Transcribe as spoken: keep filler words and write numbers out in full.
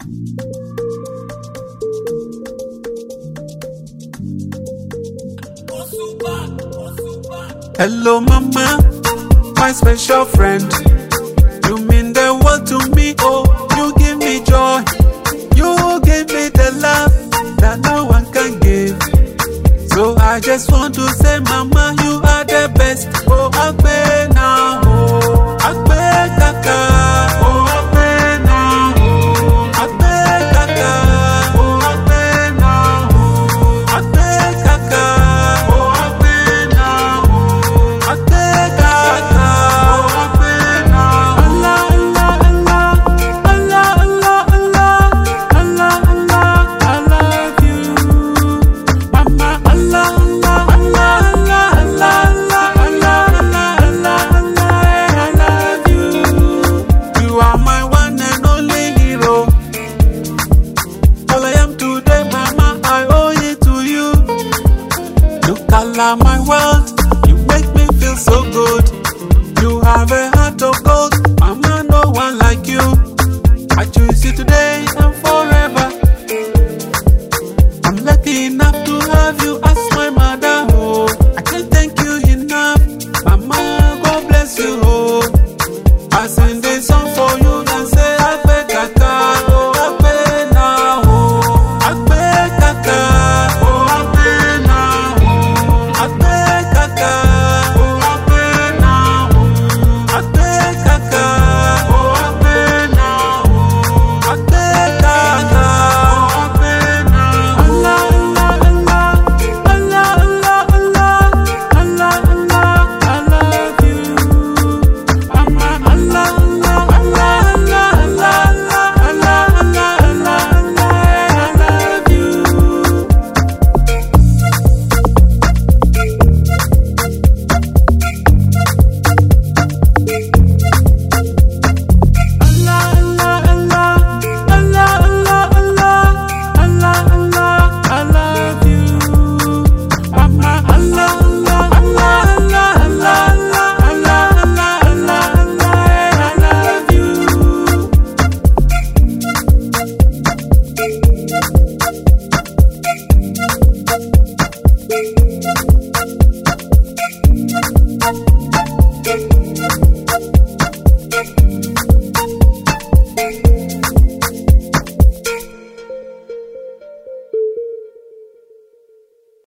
Hello mama, my special friend. You mean the world to me, oh, you give me joy. You give me the love that no one can give. So I just want to say mama, you are the best. Oh, Agbe now, oh, Agbe kaka, oh, Agbe now, oh, Agbe kaka, oh, Agbe now, oh, Agbe kaka, oh, Agbe now, oh, Agbe kaka, oh, Agbe now. Allah, Allah, Allah, Allah, Allah, Allah, Allah, I love you, mama. Allah, Allah, Allah, Allah, Allah, Allah, Allah, Allah, I love you. You are my one and only hero. All I am today, mama, I owe it to you. You color my world, you make me feel so good. You have a heart of gold, mama, no one like you. I choose you today and forever. I'm lucky enough to have you as my mother, oh. I can't thank you enough, mama, God bless you, oh. I sing this song for you and say Agbe kaka, oh, Agbe now, oh, Agbe kaka, oh, Agbe now, oh, Agbe kaka, oh, Agbe now, oh, Agbe kaka, oh, Agbe now, oh, Agbe kaka, oh, Agbe now. Allah, Allah, Allah, Allah, Allah, Allah, Allah, I love you, mama. Allah, Allah, Allah, Allah, Allah, Allah, Allah, Allah, I love you. Allah, Allah, Allah, Allah, Allah, Allah, Allah, Allah, I love you, mama. Allah, Allah, Allah, Allah, Allah, Allah, Allah, Allah, Allah, I love you. Thank you.